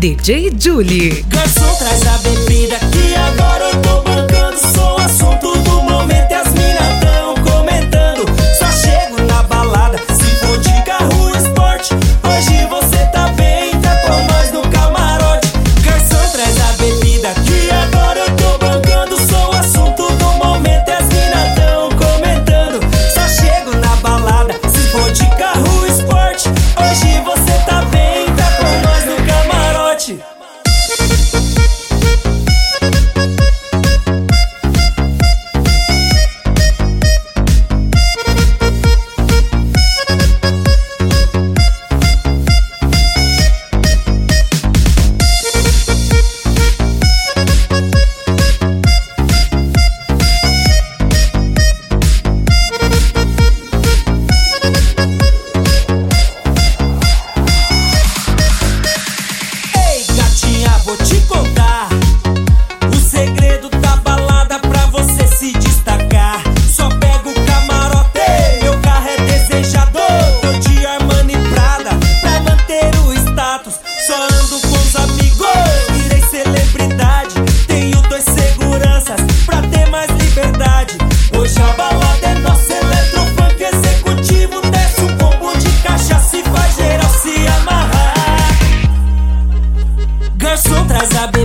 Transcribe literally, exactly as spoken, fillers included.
D J Julie. Garçom, traz a bebida que agora eu tô bancando. Sou o assunto do momento e as mina tão comentando. Só chego na balada se for de carro esporte. Hoje você tá bem, tá com nós no camarote. Garçom, traz a bebida que agora eu tô bancando. Sou o assunto do momento e as mina tão comentando. Só chego na balada se for de carro esporte. Hoje você tá bem, tá com nós no camarote. Vou te contar o segredo da balada pra você se destacar. Só pega o camarote, meu carro é desejador. Tô de Armani e Prada pra manter o status. Só ando com os amigos, virei celebridade. Tenho dois seguranças pra ter mais liberdade. Hoje a balada é nossa, eletrofunk executivo. Desce um combo de cachaça e faz geral se amarrar. Garçom, traz a